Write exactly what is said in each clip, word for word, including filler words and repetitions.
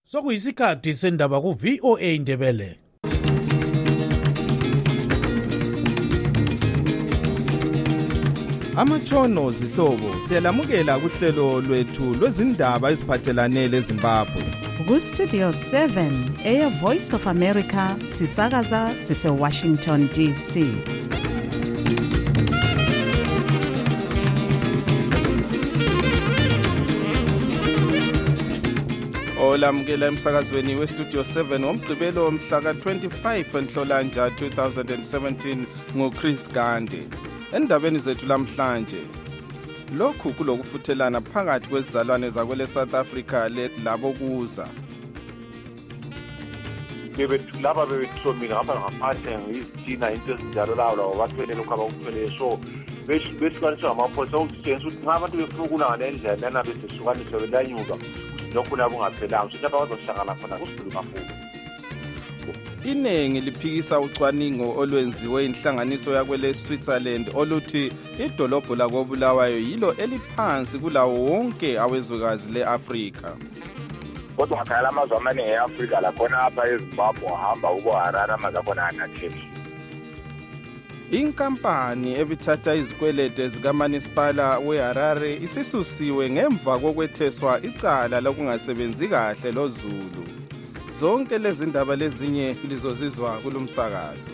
Sokuyisikhathi sendaba ku V O A Ndebele. Amatshono zihlobo siyalamukela kuhlelo lwethu lwezindaba eziphathelane leZimbabwe. Ku Studio seven, Air Voice of America, sisakaza sise Washington D C. Olamukela emsakazweni we Studio seven ngomgqibelo mhla ka twenty-five Nhlolanja two thousand seventeen ngoChris Gandhi. Endabeni zethu lamhlanje, lokhu kulokufuthelana phakathi kwezizalwane zakwele South Africa labo kuza. Bebethu laba bebethomile ngapha ngaphandle ngizitina into ezinjalo lawo lawo bathwele lokho abakuthwele so besihlukaniswa ngamapholisa ukutshengisa ukuthi nxa abantu befuna ukulanga nendlela lana besihlukaniswa belanyuka lokhu nabo ungaphelanga ukuthi lapha bazohlangana khona kusibulu kafuku. Iningi liphikisa ucwaningo olwenziwe inhlanganiso yakwele Switzerland oluthi idolobho lakoBulawayo yilo eliphansi kulawo wonke awezwekazi leAfrika. Kodwa akhala amazwe amaningi eAfrika lakhona apha eZimbabwe ahamba ubo Harare amazwe akhona anatheli. Inkampani ebithatha izikwelede zikamasipala weHarare isisusiwe ngemva kokwetheswa icala lokungasebenzi kahle loZulu. Zonke lezi ndaba lezinye lizozizwa kulumsakazo.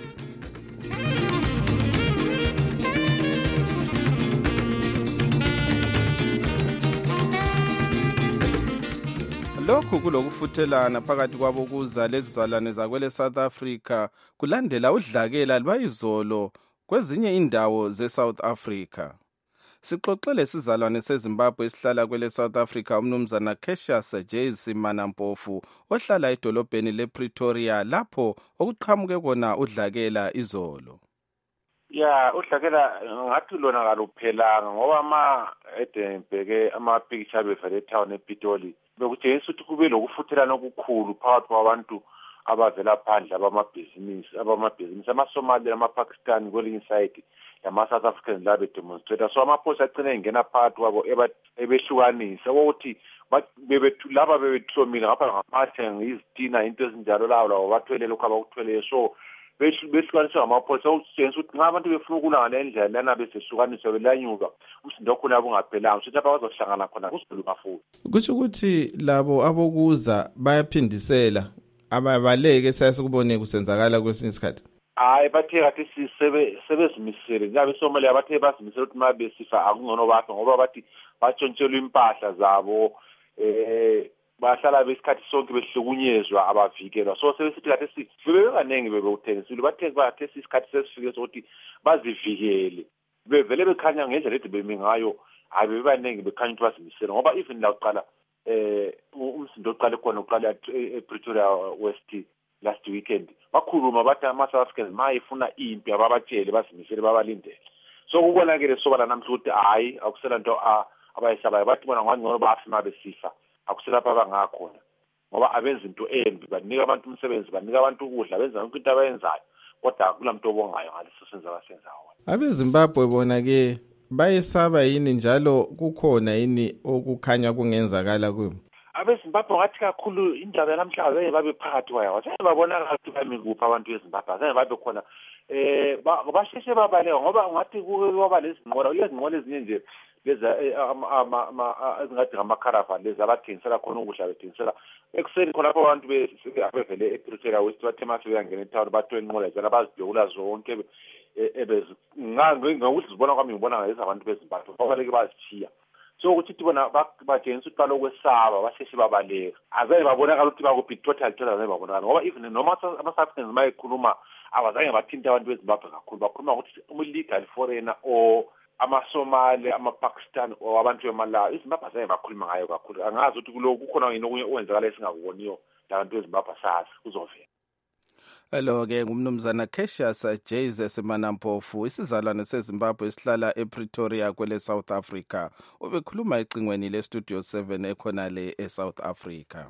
Lokhu kulokufuthelana phakathi kwabo kuza lezizalwane zakwele South Africa kulandela udlakela lwayizolo kwezinye indawo zeSouth Africa. Sixoxele sizalwane seZimbabwe esihlala kwele South Africa umnumzana Cassius Jays Manampofu ohlala edolobheni lePretoria lapho okuqhamuke kona udlakela izolo. Ya udlakela ngathi lona kaluphelanga ngoba ama edembeke ama picture bevele town ePitoli bekutshengisa ukuthi kube lokufuthelana okukhulu phakathi kwabantu abavela phandle abamabhizinisi abamabhizinisi amaSomali amaPakistan kwelinye side lama South Africans la be demonstrate so amaphosa agcina engena phakathi kwabo ebehlukanisa ukuthi bebethu laba bebethomile ngapha ngaphandle ngizitina into ezinjalo lawo lawo bathwele lokho abakuthwele so besihlukaniswa amaphosa ukutshengisa ukuthi nxa abantu befuna ukulanga nendlela lana besihlukaniswa belanyuka umsindo khona abungaphelanga ukuthi lapha bazohlangana khona kusibulu kafuku. Kusho ukuthi labo abokuza bayaphindisela ababaleke sasikubone kusenzakala kwesinye isikhathi. Hayi bathe kathi sisebe sebezimisele ngabe Somalia bathe bazimisele ukuthi mabe sifa akungcono bakho ngoba bathi batshontshelwa impahla zabo eh bahlala besikhathi sonke behlukunyezwa abavikelwa so sebesithi kathi sibe kanengi bebewuthengisile bathe bathe isikhathi sesifike sokuthi bazivikele bevele bekhanya ngendlela ethi bemi ngayo hayi bebanengi bekhanya ukuthi bazimisele ngoba even la uqala eh umsindo oqale khona uqala ePretoria West last weekend bakhuluma bathi ama-South Africans mayifuna impi ababatshele bazimisele babalindele so kubonakele sobala namhla ukuthi hayi akusela nto abayisabayo bathi bona ngangcono bafuna besifa akuselapha abangakhona ngoba abenza into embi banika abantu umsebenzi banika abantu ukudla benza yonke into abayenzayo kodwa kulamntu obongayo ngaleso senzo abasenzayo. AbeZimbabwe bona ke bayesaba yini njalo kukhona yini okukhanya kungenzakala kubo? AbeZimbabwe ngathi kakhulu indaba yanamhlanje babe phakathi kwayo sebe babona ukuthi bami kuphi abantu beZimbabwe sebe babe khona eh basheshe babaleka ngoba ngathi kuba lezinqola lezinqola ezinye nje leza ama ama ezingathi ngamakharavan leza abathengisela khona ukudla bethengisela ekuseni khona lapho abantu bevele ePretoria West bathema sebeyangena eTown bathola inqola zala bazidlula zonke ebezi ngokuthi zibona kwami ngibona ngeza abantu beZimbabwe babaleke bazithiya so ukuthi bona bathengiswa ukuthi balokwesaba basheshe babaleka azange babonakala ukuthi bakuphi total total azange babonakala ngoba even noma ama-South Africans mayekhuluma abazange bathinta abantu beZimbabwe kakhulu bakhuluma ukuthi umu-legal foreigner or amaSomali amaPakistan or abantu bemalawi iZimbabwe azange bakhuluma ngayo kakhulu angazi ukuthi kuloko kukhona yini okunye okwenzakala esingakuboniyo labantu beZimbabwe sazi kuzovela. Hello ke ngumnumzana Cassius Jays Manampofu isizalwane seZimbabwe esihlala ePretoria kwele South Africa ubekhuluma ecingweni le Studio seven ekhona le eSouth Africa.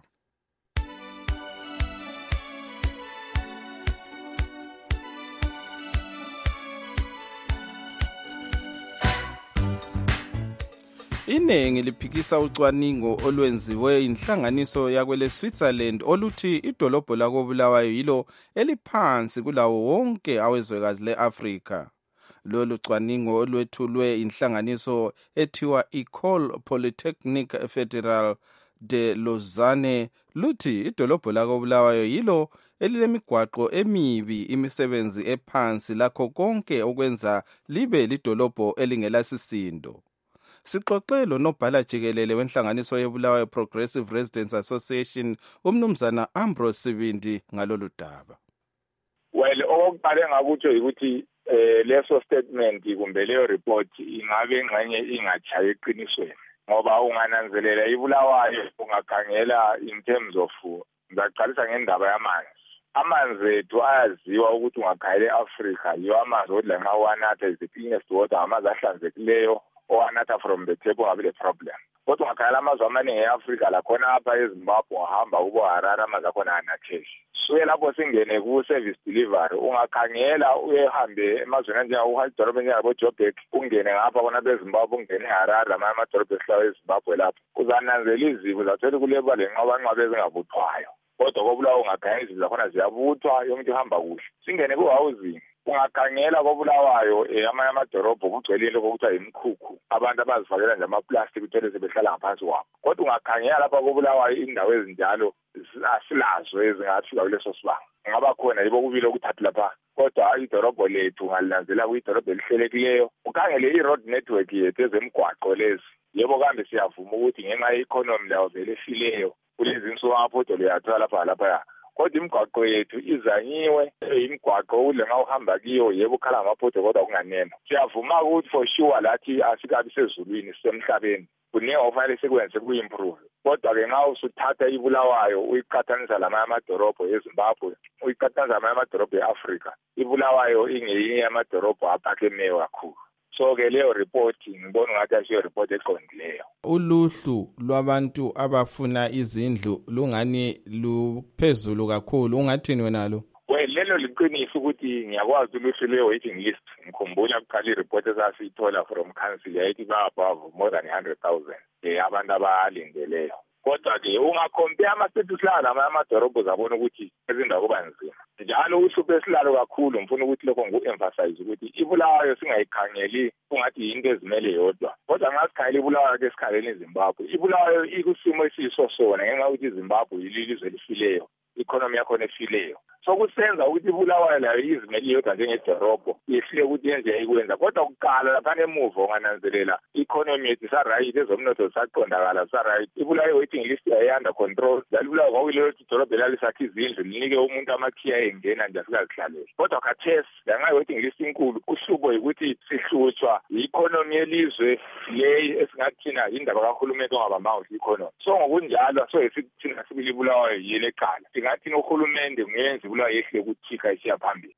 Iningi liphikisa ucwaningo olwenziwe inhlanganiso yakwele Switzerland oluthi idolobho lakoBulawayo yilo eliphansi kulawo wonke awezwekazi leAfrika. Lolu cwaningo olwethulwe inhlanganiso ethiwa École Polytechnique Fédérale de Lausanne luthi idolobho lakoBulawayo yilo elilemigwaqo emibi, imisebenzi ephansi lakho konke okwenza libe lidolobho elingelasisindo. Sixoxelo nobhala jikelele wenhlanganiso yeBulawayo Progressive Residents Association umnumzana Ambrose Sibindi ngalolu daba. Well, okuqale ngakutsho ukuthi eh leso statement kumbe leyo report ingabe ngxenye ingachaye eqinisweni ngoba ungananzelela iBulawayo ungakhangela in terms of ngaqalisa ngendaba yamanzi. Amanzi ethu ayaziwa ukuthi ungakhayele eAfrika yiwo amanzi odla nxa wanatha is the cleanest water, amanzi ahlanzekileyo owanatha from the table ngabe le problem. Kodwa ungakhayela amazwe amaningi eAfrika lakhona apha eZimbabwe wahamba ubo Harare amanzi akhona anatheshi. Suke lapho singene ku service delivery ungakhangela uyehambe emazweni anjengaku-Joburg njengabo-Joburg ungene ngapha khona beZimbabwe ungene eHarare amanye amadolobho esihlawe eZimbabwe lapho uzananzela izifo zathole kuleba lenqabanqaba ezingabuthwayo. Kodwa koBulawayo ungakhangela izifo zakhona ziyabuthwa yonke ihamba kuhle. Singene ku-housing ungakhangela koBulawayo amanye amadolobho kugcwelile kokuthiwa yimikhukhu abantu abazifakela nje amaplastic uthole sebehlala ngaphansi kwabo. Kodwa ungakhangela lapha koBulawayo indawo ezinjalo asilazo ezingafika kuleso sibanga. Ngaba khona yibo kubile ukuthatha lapha. Kodwa idolobho lethu ungalinanzela kuyidolobho elihlelekileyo. Ukhangele i-road network yethu ezemigwaqo lezi. Yebo kambe siyavuma ukuthi ngenxa ye-economy layo vele efileyo kulezi insuku amaphotholo uyathola lapha lapha. Kodwa imigwaqo yethu izanyiwe imigwaqo ule nxa uhamba kiyo yebo ukhala amaphotholo kodwa kunganeno. Siyavuma ukuthi for sure lathi asikabi sezulwini sisemhlabeni. Kuningi okufanele sikwenze kuyi-improve. Kodwa-ke nxa usuthatha iBulawayo uyiqathanisa lamanye amadolobho eZimbabwe uyiqathanisa lamanye amadolobho e-Afrika, iBulawayo ingeyinye yamadolobho aphakemeyo kakhulu. So-ke leyo report ngibona ngathi asiyo report eqondileyo. Uluhlu lwabantu abafuna izindlu lungani luphezulu kakhulu, ungathini wena lo? Well, lelo liqiniso ukuthi ngiyakwazi uluhlu lwe-waiting list. Ngikhumbula kuqala i-report esasiyithola from council yayithi ba-above more than one hundred thousand eh abantu abalindeleyo. Kodwa-ke ungacompare ama-status lawo lamanye amadolobho zabona ukuthi ezindawo kuba nzima. Njalo uhlupho esilalo kakhulu ngifuna ukuthi lokho ngu-emphasize ukuthi iBulawayo singayikhangeli kungathi yinto ezimele yodwa. Kodwa nxa sikhangela iBulawayo ke sikhangela iZimbabwe. iBulawayo ikusimo esiyiso sona ngenxa yokuthi iZimbabwe yilizwe elifileyo, economy yakhona efileyo. So kusenza ukuthi iBulawayo layo izimele yodwa njengedolobho yehlule ukuthi yenze ikwenza. Kodwa kuqala lapha emuva ungananzelela i-economy yethu isaright, ezomnotho zisaqondakala zisaright. iBulawayo waiting list yayanda control. iBulawayo kwakuyilelo idolobho elalisakha izindlu linike umuntu amakhiya engena nje asikazihlalele. Kodwa khathesi lanxa i-waiting list inkulu uhlupho yikuthi sihlutshwa i-economy yelizwe le esingathina indaba kahulumeni ongabambanga i-economy. So ngokunjalo so esithina sibili iBulawayo yile eqala. Singathina uhulumende ngenze iBulawayo yehle ukuthika isiya phambili.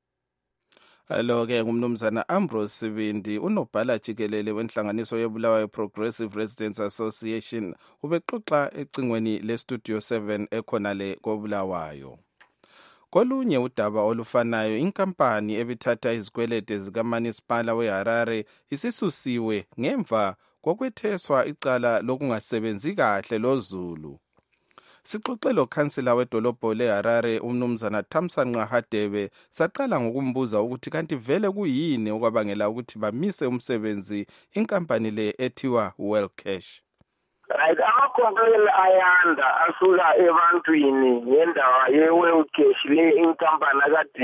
Alo-ke ngumnumzana Ambrose Sibindi unobhala jikelele wenhlanganiso yeBulawayo Progressive Residents Association ubexoxa ecingweni leStudio seven ekhona le koBulawayo. Kolunye udaba olufanayo inkampani ebithatha izikwelede zikaManisipala weHarare isisusiwe ngemva kokwetheswa icala lokungasebenzi kahle loZulu. Sixoxelo kansela wedolobho leHarare umnumzana Thamsanqa Hadebe saqala ngokumbuza ukuthi kanti vele kuyini okwabangela ukuthi bamise umsebenzi inkampani le ethiwa WellCash. Right, ama-complaint ayanda asuka ebantwini ngendaba ye-WellCash le inkampani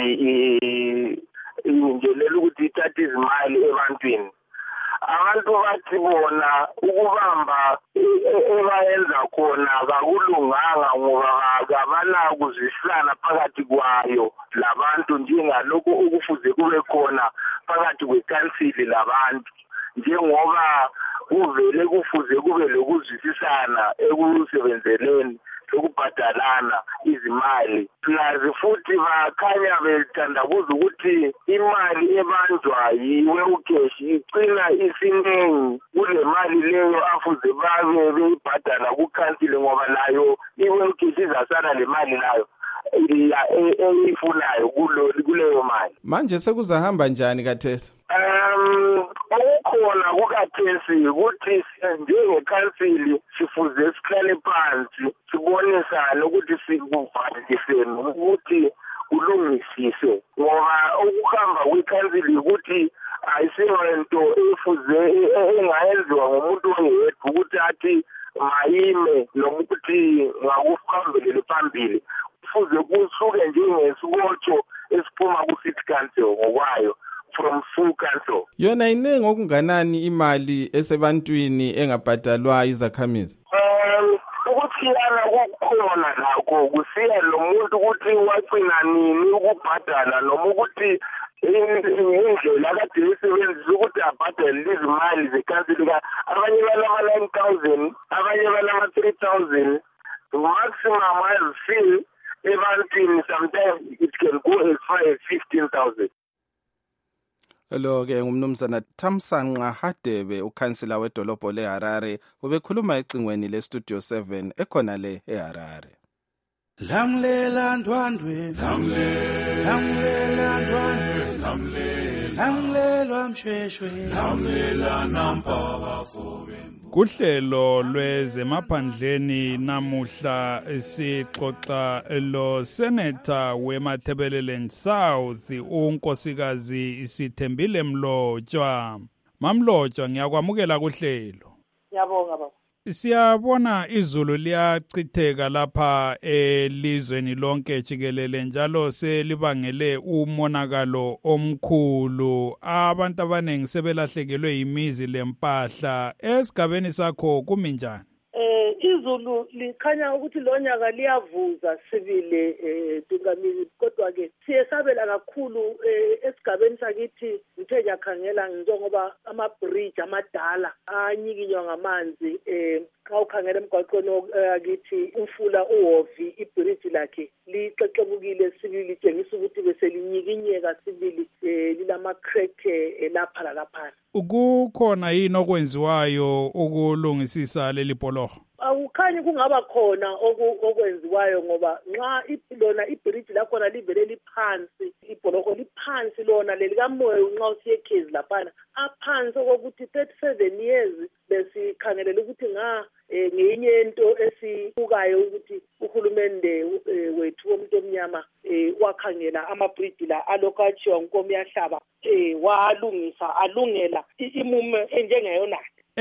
akade ingelela ukuthi ithathe izimali ebantwini. Abantu bathi bona ukubamba ebayenza khona kakulunganga ngoba abanakuzwisana phakathi kwayo labantu njengalokho okufuze kube khona phakathi kwekansili labantu, njengoba kuvele kufuze kube lokuzwisisana ekusebenzeleni lokubhadalana izimali. Plus futhi bakhanya bethandabuza ukuthi imali ebanjwa yiWellCash icina isiningi kule mali leyo afuze babe beyibhadala kukansile ngoba nayo iWellCash izasala le mali nayo eyifunayo kuleyo mali. Manje sekuzahamba njani kathesa? Um um okukhona kukathesi ukuthi njengekhansili sifuze sihlale phansi sibonisane ukuthi sikuvaliseni ukuthi kulungisise ngoba ukuhamba kwekhansili ukuthi ayisiyonto efuze engayenziwa ngomuntu oyedwa ukuthi athi mayime noma ukuthi ngakuhambelele phambili kufuze kusuke njengesibotho esiphuma ku-city council ngokwayo from full council. Yona inengi okunganani imali esebantwini engabhadalwa izakhamizi? Um ukuthi yana kukhona lakho kusiya lo muntu ukuthi wagcina nini ukubhadala noma ukuthi indlela akade isebenzisa ukuthi abhadale izimali zekhansili. Abanye banama-nine thousand, abanye banama-three thousand. The maximum I've seen ebantwini sometimes it can go as far as fifteen thousand. Lo ke ngumnumzana Thamsanqa Hadebe, ukhansila wedolobho leHarare, ubekhuluma ecingweni leStudio seven ekhona le eHarare. Lamlela ndwandwe, lamlela ndwandwe, lamlela mshweshwe, lamlela nampaba fobe. Kuhlelo lwezemaphandleni namuhla sixoxa lo Senator weMatabeleland South unkosikazi Sithembile Mlotshwa. Mamlotshwa, ngiyakwamukela kuhlelo. Ngiyabonga baba. Siyabona izulu liyachitheka lapha elizweni lonke jikelele njalo selibangele umonakalo omkhulu. Abantu abanengi sebelahlekelwe imizi lempahla. Esigabeni sakho kumi njani? Eh izulu likhanya ukuthi lonyaka liyavuza sibile eh Dungamili, kodwa ke siyesabela kakhulu esigabeni sakithi ngithe ngiyakhangela njengoba ama bridge amadala anyikinywa ngamanzi. eh Xa ukhangela emgwaqweni akithi umfula uHovi ibridge lakhe lixexebukile sibili litshengisa ukuthi bese linyikinyeka sibili lilama crack lapha lalapha. Ukukhona yini okwenziwayo ukulungisisa leli bholoho? Awukhanyi kungaba khona okwenziwayo ngoba nxa lona ibridge lakhona livele liphansi, ibholoho liphansi lona lelikamoya nxa usiye eKhezi laphana aphansi okokuthi thirty-seven years besikhangelela ukuthi nga ngeyinye into esibukayo ukuthi uhulumende wethu womuntu omnyama wakhangela amabridge la alokachiwa nkomo yahlaba walungisa alungela imume enjengeyona.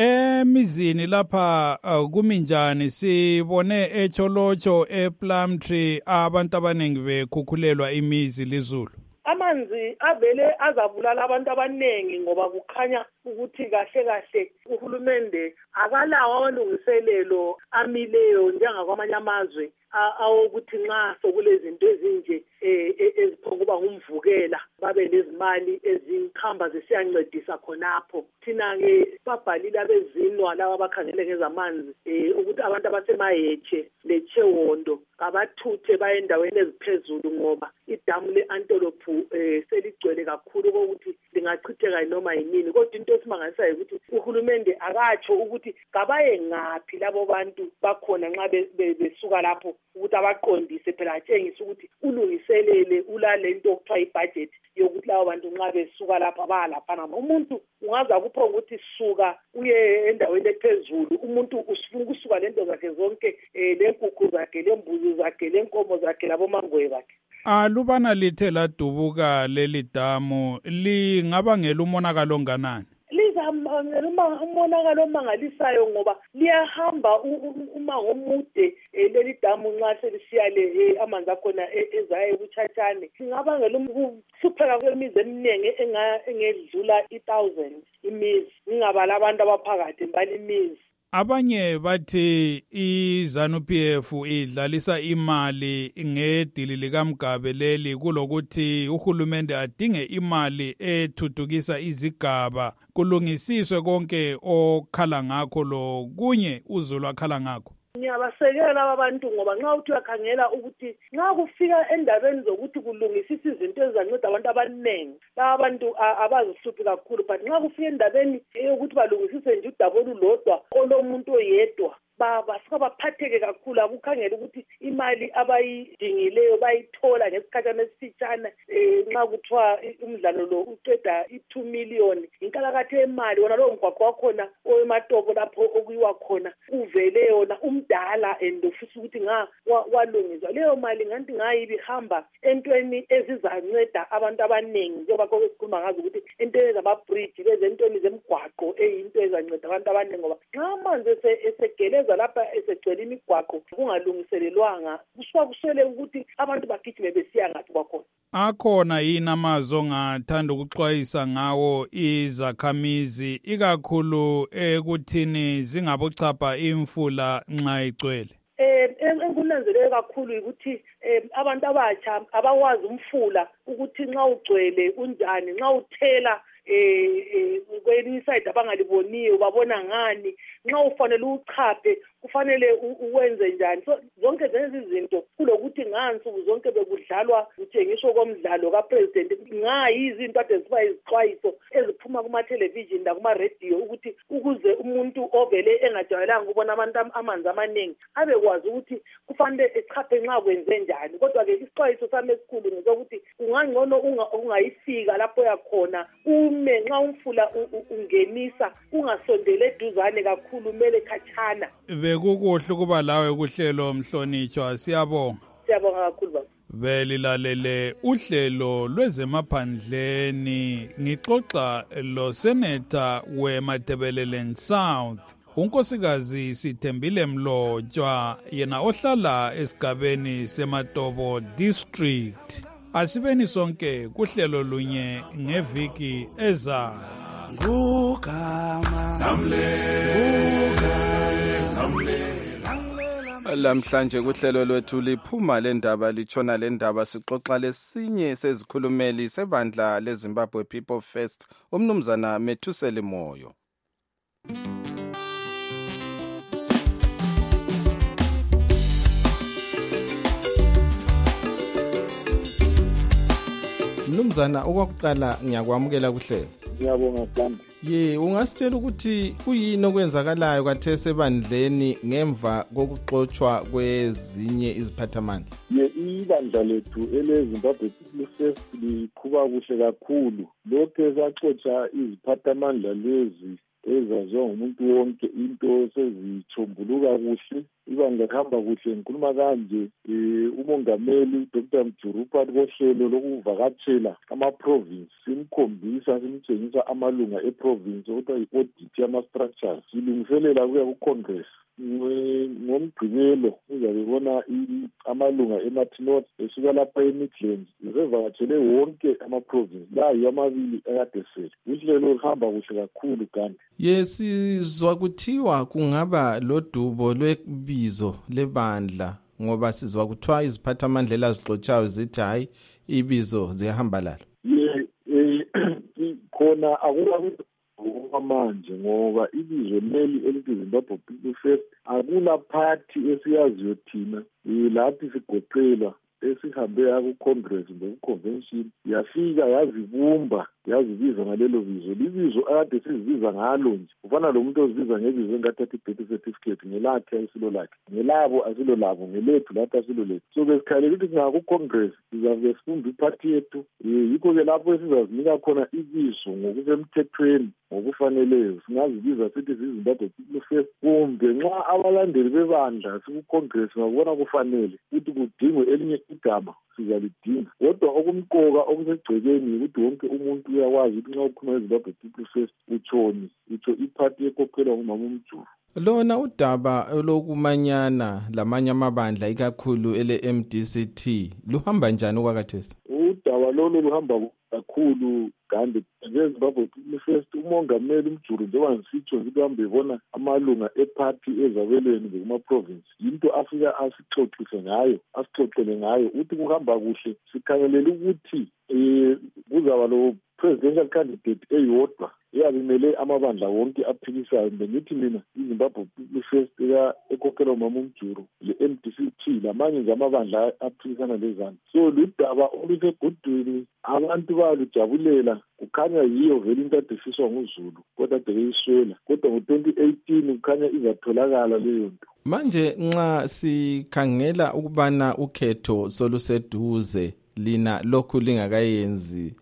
Emizini lapha kuminjani? Sibone eCholocho ePlumtree abantu abanengi bekhukhulelwa imizi lizulu. Amanzi avele azabulala abantu abanengi ngoba kukhanya ukuthi kahle kahle uhulumende akalawo amalungiselelo amileyo njengakwamanye amazwe awokuthi nxa sokulezinto ezinje eziphokuba ngumvukela babe lezimali ezikhamba zisiyancedisa khonapho. Thina-ke babhalile abezinwa laba abakhangele ngezamanzi ukuthi abantu abasemaHeche leChewondo abathuthe baye endaweni eziphezulu ngoba idamu le-Antelope seligcwele kakhulu kokuthi lingachitheka noma yinini. Kodwa into esimangalisayo ukuthi uhulumende akatsho ukuthi kabaye ngaphi labo bantu bakhona nxa besuka lapho ukuthi abaqondise phela atshengise ukuthi ulungiselele ulale into okuthiwa ibudget yokuthi labo bantu nxa besuka lapha bayalaphana. Umuntu ungaza kupho ukuthi suka uye endaweni ephezulu, umuntu usifuna ukusuka lento zakhe zonke, lenkukhu zakhe, lembuzi zakhe, lenkomo zakhe, labomangwe bakhe. Alubana lithe ladubuka leli damu lingabangela umonakalo onganani? Lizabangela umonakalo omangalisayo ngoba liyahamba umango omude leli damu nxa selisiya le amanzi akhona ezayo kuChatshane. Lingabangela ukuhlupheka kwemizi eminingi engedlula i thousand imizi, ngingabala abantu abaphakathi mbali imizi. Abanye bathi iZanu-P F idlalisa imali ngedili likaMgabe leli kulokuthi uhulumende adinge imali ethuthukisa izigaba kulungisiswe konke okhala ngakho lo kunye uzulu akhala ngakho. Ngiyabasekela laba bantu ngoba nxa uthi uyakhangela ukuthi nxa kufika endabeni zokuthi kulungisisa izinto ezizanceda abantu abaningi, laba bantu abazihluphi kakhulu, but nxa kufika endabeni yokuthi balungisise nje udaba olulodwa olomuntu oyedwa basuka baphatheke kakhulu akukhangela ukuthi imali abayidingileyo bayithola ngesikhathana esifitshane nxa kuthiwa umdlalo lo uqeda i-two million inkalakathe yemali wona lowo mgwaqo wakhona owematopo lapho okuyiwa khona uvele yona umdala and ufisa ukuthi nga walungiswa leyo mali ngathi ngayibi hamba entweni ezizanceda abantu abaningi njengoba kokukhuluma ngazo ukuthi entweni zama-bridge lezi entweni zemgwaqo eyinto ezanceda abantu abaningi ngoba nxa amanzi esegeleza lapha esegcwele imigwaqo kungalungiselelwanga kusuka kuswele ukuthi abantu bagijime besiya ngathi kwakhona. Akhona yini amazwi ongathanda ukuxwayisa ngawo izakhamizi ikakhulu ekuthini zingabochapha imfula nxa igcwele? Eh enkunanzeleke kakhulu ukuthi abantu abatsha abawazi umfula ukuthi nxa ugcwele unjani nxa uthela eh kwelinye side abangaliboniyo babona ngani nxa ufanele uchaphe kufanele uwenze njani so zonke lezi zinto kulokuthi ngansuku zonke bekudlalwa kuthengiswa komdlalo kapresident ngayizinto ade ziba izixwayiso eziphuma kuma television la kuma radio ukuthi ukuze umuntu ovele engajwayelanga ukubona abantu amanzi amaningi abekwazi ukuthi kufanele echaphe nxa kwenze njani kodwa ke isixwayiso sami esikhulu ngizokuthi ungangcono ungayifika lapho yakhona ume nxa umfula ungenisa ungasondele eduzane kakhulu mele khatshana. Bekukuhle kuba lawe kuhlelo Mhlonitshwa siyabonga. Siyabonga kakhulu baba. Belilalele uhlelo lwezemaphandleni ngixoxa lo Senator weMatebeleland South unkosikazi Sithembile Mlotshwa yena ohlala esigabeni seMatobo District. Asibeni sonke kuhlelo lunye ngeviki ezayo. Ngugama namle Lamhlanje kuhlelo lwethu liphuma lendaba litshona lendaba sixoxa lesinye sezikhulumeli sebandla leZimbabwe People First umnumzana Methuseli Moyo. Mnumzana okwakuqala ngiyakwamukela kuhlelo. Ngiyabonga Sithando. Ye ungasitshela ukuthi kuyini okwenzakalayo kathese ebandleni ngemva kokuxoxwa kwezinye iziphathamandla? Ye ibandla lethu eleZimbabwe People First liqhuba kuhle kakhulu lokho esaxoxa iziphathamandla lezi ezaziwa ngumuntu wonke into sezithombuluka kuhle ibandla lihamba kuhle ngikhuluma kanje umongameli Doctor Mjurupa kohlelo lokuvakatshela ama-province simkhombisa simtshengisa amalunga e-province okuthiwa yi-audit yama-structures silungiselela kuya ku-congress ngomgqibelo uzabebona amalunga e-Martin North esuka lapha e-Midlands zevakatshele wonke ama-province la yiwo amabili akade sele uhlelo luhamba kuhle kakhulu kanti. Yesizwa kuthiwa kungaba lodubo lwebizo lebandla ngoba sizwa kuthiwa iziphathamandla elazixotshayo zithi hayi ibizo ziyahamba lalo. Ye khona akula manje ngoba ibizo leli elithi Zimbabwe People First akula party esiyaziyo thina lathi sigoqelwa esihambe ku-congress ngoku-convention yafika yazibumba yazibiza ngalelo bizo libizo akade sizibiza ngalo nje ufana lo muntu ozibiza ngebizo engathatha i-birth certificate ngelakhe asilo lakhe ngelabo asilo labo ngelethu lathi asilo lethu so besikhalela ukuthi ngaku-congress sizabe sifunda iphathi yethu yikho-ke lapho esizazinika khona ibizo ngokusemthethweni ngokufaneleyo singazibiza sithi zizimbabwe People First kumbe nxa abalandeli bebandla siku-congress ngakubona kufanele ukuthi kudingwe elinye igama sizalidinga kodwa okumqoka okusegcekeni ukuthi wonke umuntu uyakwazi ukuthi nxa ukhuluma iZimbabwe People First utshoni utsho iphathi ekhokhelwa ngumama uMjuru. Lona udaba lokumanyana lamanye amabandla ikakhulu ele-M D C T luhamba njani okwakathesi? Udaba lolu luhamba kakhulu kanti ngeZimbabwe People First umongameli uMjuru njengoba ngisitsho ukuthi uhambe ebona amalunga ephathi ezabelweni kuma-province yinto afika asixoxise ngayo asixoxele ngayo uthi kuhamba kuhle sikhangelele ukuthi um kuzaba lo presidential candidate eyodwa eyabimele amabandla wonke aphikisayo. Bengithi mina iZimbabwe People First ekhokhela uMama uMjuru le-M D C T lamanye nje amabandla aphikisana lezana. So ludaba olusegudwini abantu balujabulela, kukhanya yiyo vele into adefiswa nguZulu kodwa ade beyiswela, kodwa ngo-twenty eighteen kukhanya izatholakala leyo nto. Manje nxa sikhangela ukubana ukhetho soluseduze lina lokhu lingakayenzi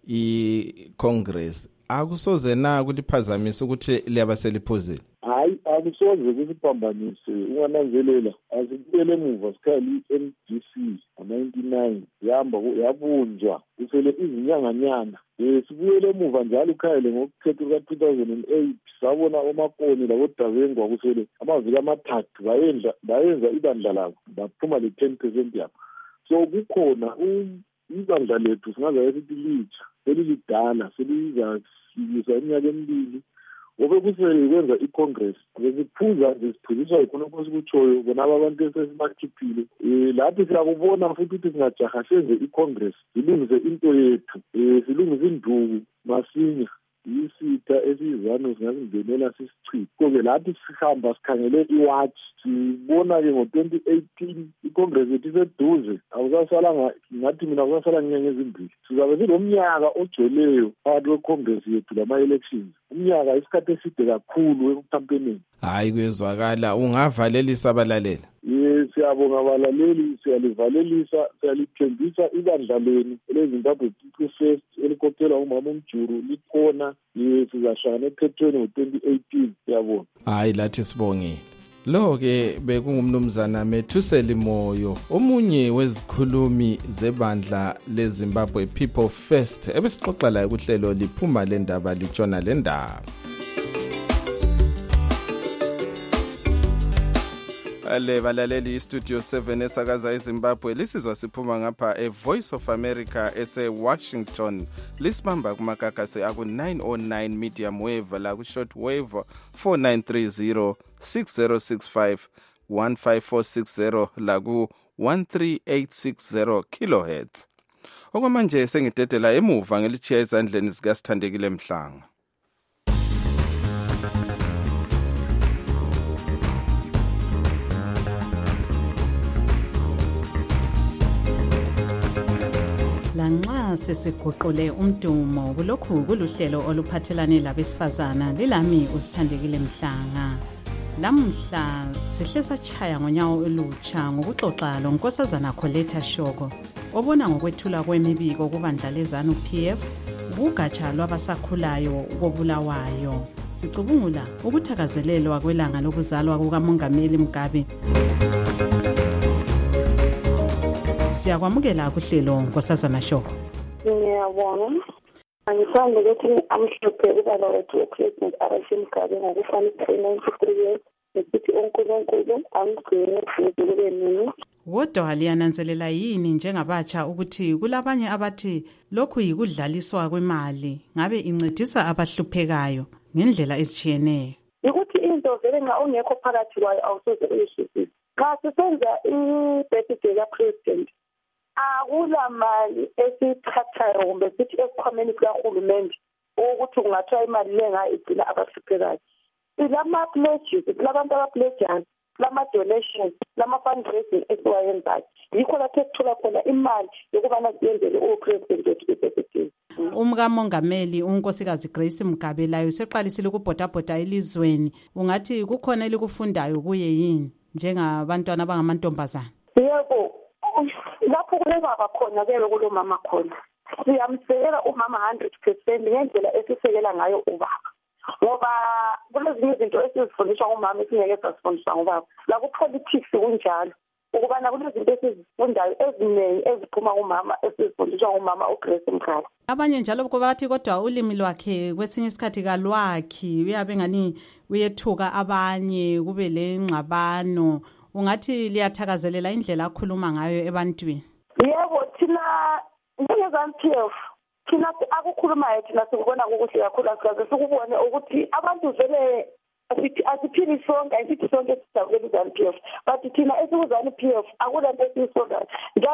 i-Congress, akusoze na kuliphazamise ukuthi liyaba seliphuzile? Hayi, akusoze kusiphambanise. Ungananzelela asibuyele emuva sikhali i-M D C ninety-nine yahamba yabunjwa kusele izinyanganyana. Eh sibuyele emuva njalo ukhayele ngokukhetha ka two thousand eight sabona omakoni laboDabengwa kusele amaviki amathathu bayenza bayenza ibandla labo baphuma le ten percent yabo. So kukhona ibandla lethu singaze sithi litsha selilidala seliza sikisa iminyaka emibili ngoba kusele kwenza iCongress besiphuza nje siphuziswa ikhona kwesikutshoyo bona abantu esesibachiphile. Eh lapho siyakubona futhi ukuthi singajaha senze iCongress silungise into yethu, eh silungise induku masinya isitha esizano singazingenela sisichithe. Kodwa lapho sihamba sikhangele iwatch sibona ke ngo-twenty eighteen iCongress yethu iseduze, awusasalanga ngathi mina awusasala ngenyanga ezimbili sizabe silomnyaka ogcweleyo phakathi kweCongress yethu lama-elections, umnyaka isikhathi eside kakhulu ekukhampenini. Hayi kwezwakala, ungavalelisa abalalela. Yes, siyabonga abalaleli, siyalivalelisa, siyalithembisa ibandla lenu eleZimbabwe People First elikhokhela uMama uMjuru likhona. Yes, sizashana ekhethweni ngo-twenty eighteen. Siyabonga. Hayi lathi sibongile. Lo ke bekungumnumzana Methuseli Moyo, omunye wezikhulumi zebandla leZimbabwe People First ebesixoxa la kuhlelo liphuma lendaba litshona lendaba. Ale balaleli iStudio seven esakaza eZimbabwe lisizwa siphuma ngapha eVoice of America ese Washington. Lisibamba kumakakase aku nine oh nine medium wave la ku short wave four nine three zero six zero six five one five four six zero la ku one three eight six zero kilohertz. Okwamanje sengidedela emuva ngelichiya ezandleni zika Sithandekile Mhlanga. Lanxa sesiguqule umdumo kulokhu kuluhlelo oluphathelane labesifazana lilami uSithandekile Mhlanga. Lamhla sihle sachaya ngonyawo olutsha ngokuxoxa lonkosazana Coletta Shoko obona ngokwethula kwemibiko kubandla leZANU P F kugatsha lwabasakhulayo kobulawayo. Sicubungula ukuthakazelelwa kwelanga lokuzalwa kukaMongameli Mugabe. Siyakwamukela kuhlelo nkosazana Shoko. Ngiyabonga. Angithanda ukuthi amhlophe ubaba wethu uPresident Arashim Mugabe ngokufanele ninety-three years ukuthi uNkulunkulu amgcine kube nini. Kodwa liyananzelela yini njengabatsha ukuthi kulabanye abathi lokhu yikudlaliswa kwemali ngabe incedisa abahluphekayo ngendlela ezijiyeneyo? Ukuthi into vele nxa ungekho phakathi kwayo awusoze uyishizise. Xa sisenza i-birthday ka-President akula mali esithathayo kumbe sithi esikhwameni sikahulumende ukuthi kungathiwa imali lenga igcina abahluphekayo. Silama-pledges, silabantu aba-pledges, lama-donations, lama-fundraising esiwayenzayo. Yikho lapho esithola khona imali yokubana siyenzele uPresident wethu i-birthday. UMkaMongameli uNkosikazi Grace Mugabe layo seqalisile ukubhodabhoda elizweni. Ungathi kukhona elikufundayo kuye yini njengabantwana abangamantombazana? Yebo, lapho kulebaba khona ke kulo mama khona. Siyamsekela umama one hundred percent ngendlela esisekela ngayo ubaba. Ngoba kulezinye izinto esizifundiswa ngumama esingeke sasifundiswa ngubaba. La ku politics kunjalo. Ukubana kulezinto esizifundayo eziningi eziphuma kumama esizifundiswa ngumama uGrace Mugabe. Abanye njalo bathi kodwa ulimi lwakhe kwesinye isikhathi kalwakhi uyabe ngani uyethuka abanye kube lengxabano. Ungathi liyathakazelela indlela akhuluma ngayo ebantwini? Yebo, thina njengeZANU P F thina akukhulumayo thina sikubona ukuthi kakhulu asikaze sikubone ukuthi abantu vele asithi asiphili sonke asithi sonke sidabule iZANU P F but thina esikuZANU P F akulanto esisonga njalo umuntu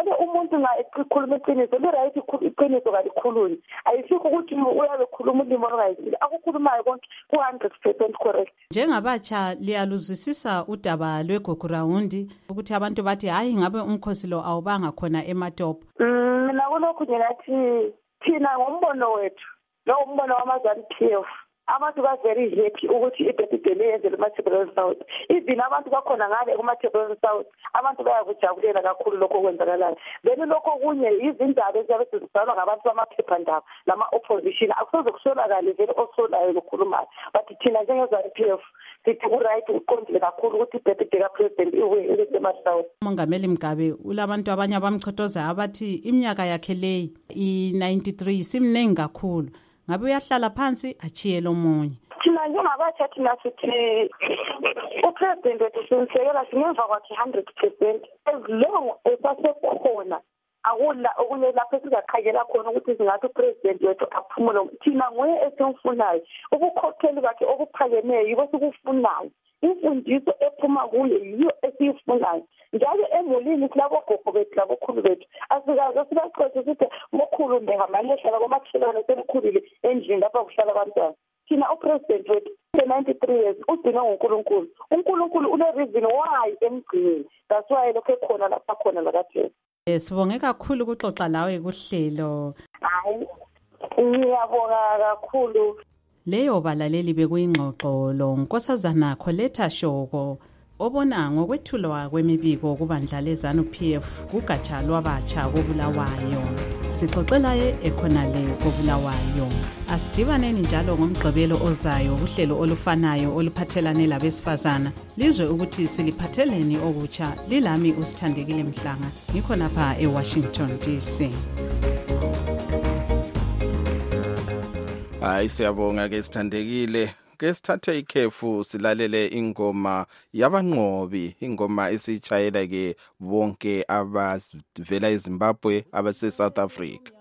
umuntu nxa ekhuluma iqiniso li-right iqiniso kalikhulunywe ayisikho ukuthi uyabe khuluma ulimi olungayisile akukhulumayo konke ku-hundred percent correct. Njengabatsha liyaluzwisisa udaba lweGugurawundi ukuthi abantu bathi hayi ngabe umkhosi lo awubanga khona eMatopo? Mina kulokhu ngingathi thina ngombono wethu lo umbono wamazali P F abantu ba very happy ukuthi i-birthday leyenzelwe eMatabeleland South. Even abantu bakhona ngale kuMatabeleland South abantu bayakujabulela kakhulu lokho okwenzakalayo. Then lokho kunye izindaba eziyabe zizibhalwa ngabantu bamaphephandaba lama-opposition akusoze kusolakale vele osolayo lokhulumayo. But thina njengezali P F sithi ku-right uqondile kakhulu ukuthi i-birthday ka-president iwe eMatabeleland. uMongameli Mugabe ulabantu abanye abamchothoza abathi iminyaka yakhe leyi i-ninety-three simningi kakhulu, ngabe uyahlala phansi achiye lomunye. Thina njengabatsha thina sithi upresident wethu simsekela singemva kwakhe hundred percent as long esasekhona akula okunye lapho sizakhanyela khona ukuthi singathi upresident wethu aphumule. Thina nguye esimfunayo, ubukhokheli bakhe obuphakemeyo yibo sikufunayo, imfundiso ephuma kuye yiyo esiyifunayo. Njalo emulini silabogogo bethu labokhulu bethu asikaze sibaqothe sithi mokhulu ndengamalehla kwamakhelwane selikhulile endlini lapha kuhlala abantwana. Thina upresident wethu ninety-three years udinwe nguNkulunkulu. uNkulunkulu une-reason why emgcinile, that's why lokho ekhona lapha khona lakathesi. Eh, sibonge kakhulu ukuxoxa lawe kuhlelo. Hayi, ngiyabonga kakhulu. Leyo balaleli bekuyingxoxo lo Nkosazana Coletta Shoko obona ngokwethulwa kwemibiko kubandla leZANU P F kugatsha lwabatsha koBulawayo. Sixoxela ye ekhonale koBulawayo. Asidibaneni njalo ngomgqibelo ozayo uhlelo olufanayo oluphathelane labesifazana. Lizwe ukuthi siliphatheleni okutsha. Lilami uSithandekile Mhlanga. Ngikho lapha eWashington D C. Hayi siyabonga ke Sithandekile. Ke sithathe ikhefu silalele ingoma yabanqobi, ingoma esitshayela ke bonke abavela eZimbabwe abase South Africa.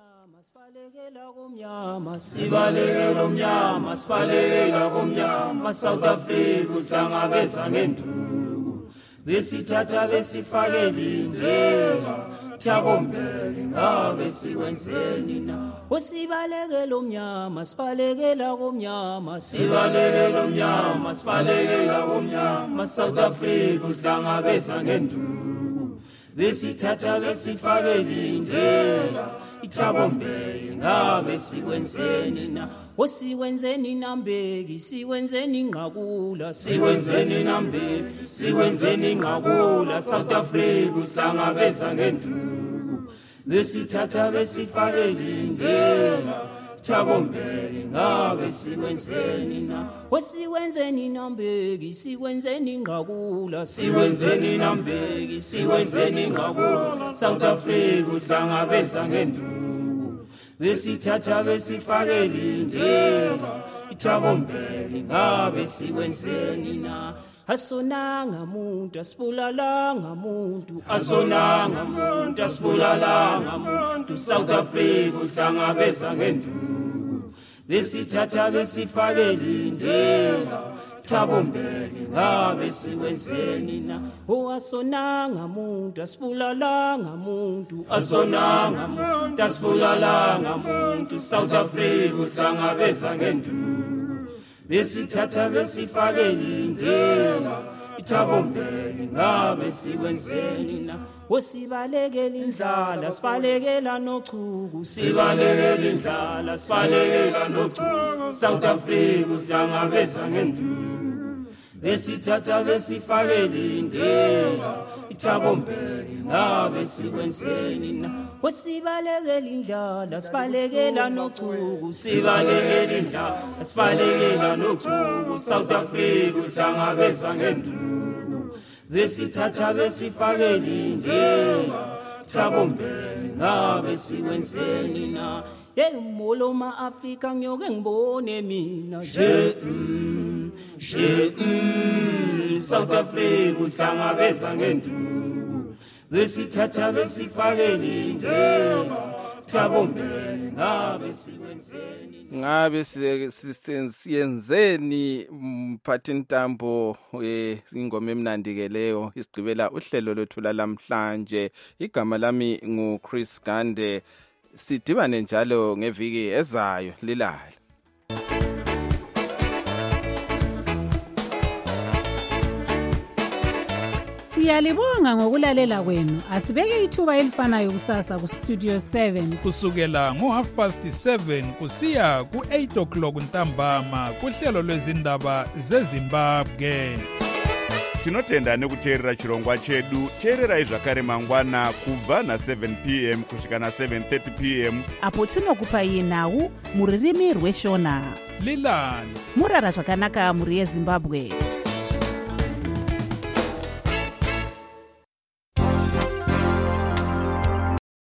Sibalekela umnyama, sibalekela kumnyama, South Africa usihlangabeza ngenduku, besithatha besifakela indlela, Thabombele ngabe sikwenzeni na? Usibalekela umnyama, sibalekela kumnyama, sibalekela umnyama, sibalekela kumnyama, South Africa usihlangabeza ngenduku, besithatha besifakela indlela, Thabombele ngabe sikwenzeni na? Osiwenzeni nambeki, siwenzeni ngqakula, siwenzeni nambeki, siwenzeni ngqakula, South Africa usihlangabeza ngenduku, besithatha besifakela indlela, Thabombele ngabe sikwenzeni na? Osiwenzeni nambeki, siwenzeni ngqakula, siwenzeni nambeki, siwenzeni ngqakula, South Africa usihlangabeza ngenduku, besithatha besifakela indlela, Thabombele ngabe sikwenzeni na? Asonanga muntu asibulalanga muntu, asonanga muntu asibulalanga muntu, South Africa usihlangabeza ngenduku, besithatha besifakela indlela, Thabombele ngabe sikwenzeni na? Oh asonanga muntu asibulalanga muntu, asonanga muntu asibulalanga muntu, South Africa usihlangabeza ngenduku, besithatha besifakela indlela, Thabombele ngabe sikwenzeni na? Osibalekela indlala, sibalekela nochuku, sibalekela indlala, sibalekela nochuku, South Africa usihlangabeza ngenduku, besithatha besifakela indlela, Thabombele ngabe sikwenzeni na? Osibalekela indlala, sibalekela nochuku, sibalekela indlala, sibalekela nochuku, South Africa usihlangabeza ngenduku, besithatha besifakela indlela, Thabombele ngabe sikwenzeni na? Hey moloma Africa ngiyoke ngibone mina je mm, je mm, South Africa usihlangabeza ngenduku, besithatha besifakela indlela, Thabombele ngabe sikwenzeni ngabe siyenzeni mphathi ntambo ingoma emnandi ke leyo isigqibela uhlelo lwethu lamhlanje. Igama lami ngu Chris Gande. Sidibane njalo ngeviki ezayo lilala. Siyalibonga ngokulalela kwenu. Asibeke ithuba elifanayo kusasa ku Studio seven kusukela ngo half past seven kusiya ku eight o'clock ntambama kuhlelo lwezindaba zeZimbabwe. Tinotenda nekuteerera chirongwa chedu. Teererai zvakare mangwana kubva na seven p m kusvika na seven thirty p m apo tinokupai nhau muririmi rweshona. Lilani murara zvakanaka muri yeZimbabwe.